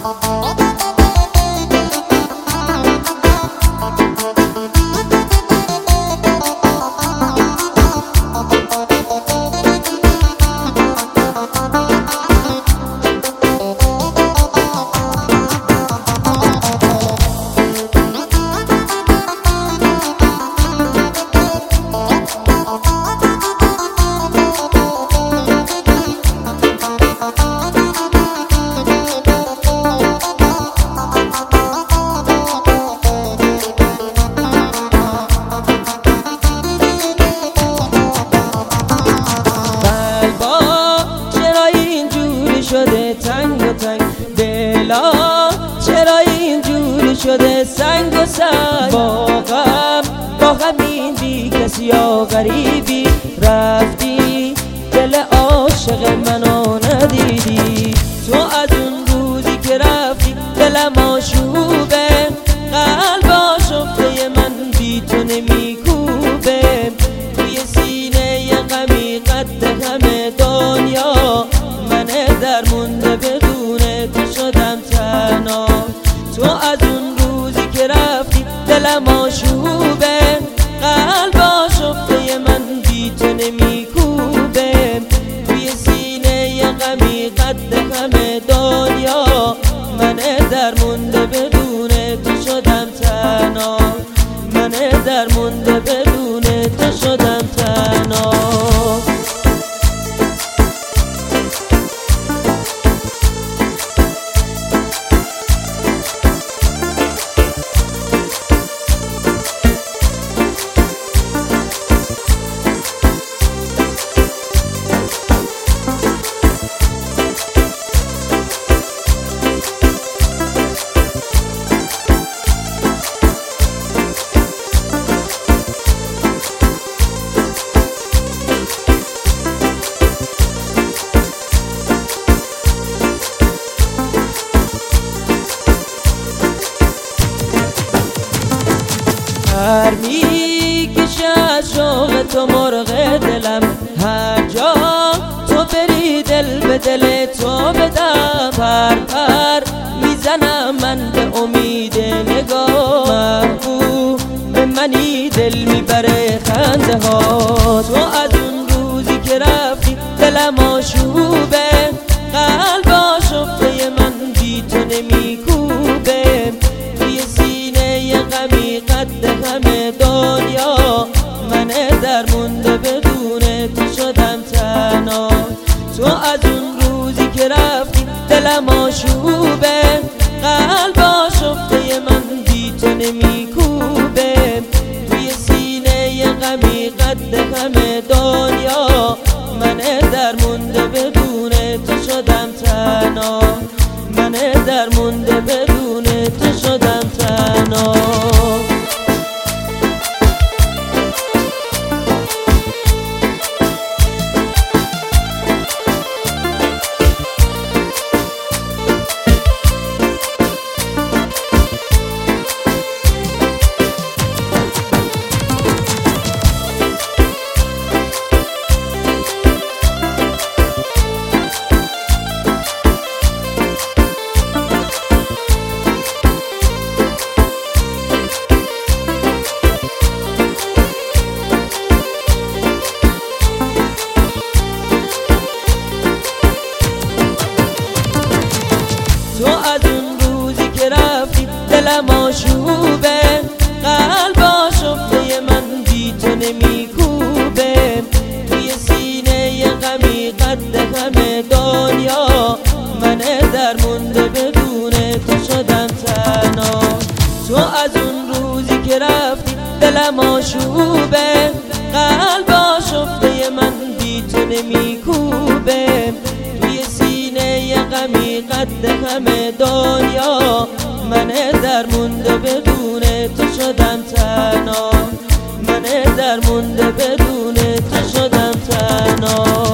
شده تنگ و تنگ، دلا چرا اینجوری شده سنگ و سنگ؟ با غمین بی کسی یا غریبی رفتی، دل عاشق منو ندیدی. تو از اون روزی که رفتی دلم آشوبه، قلب آشفته من بی تو نمیکوبه. توی سینه غمی قد همه دنیا، من درمونده بدون تو شدم تنها. تو از اون روزی که رفتی دلم آشوبه، قلب آشفته من بی تو نمیکوبه. توی سینه غمی قد همه دنیا، من درمونده بدون تو شدم تنها. من درمونده بدون تو شدم تنها. هر میکشه از شوق تو مرغ دلم، هر جا تو بری دل به دل تو بدم. پر پر میزنم من به امید نگاه، محبوب به منی دل میبره خنده ها. تو از اون روزی که رفتی دلم آشوبه، قلب آشفته من بی تو نمیکوبه. توی سینه غمی قد همه دنیا، من درمونده بدون تو شدم تنها. تو از اون روزی که رفتی دلم آشوبه، قلب آشفته من بی تو نمیکوبه. توی سینه غمی قد همه دنیا، من درمونده بدون تو شدم تنها. من درمونده بدون تو شدم تنها. تو از اون روزی که رفتی دلم آشوبه، قلب آشفته من بی تو نمیکوبه. توی سینه غمی قد همه دنیا، من درمونده بدون تو شدم تنها. تو از اون روزی که رفتی دلم آشوبه، قلب آشفته من بی تو نمیکوبه. توی سینه غمی قد همه دنیا، من درمونده بدون تو شدم تنها. من درمونده بدون تو شدم تنها.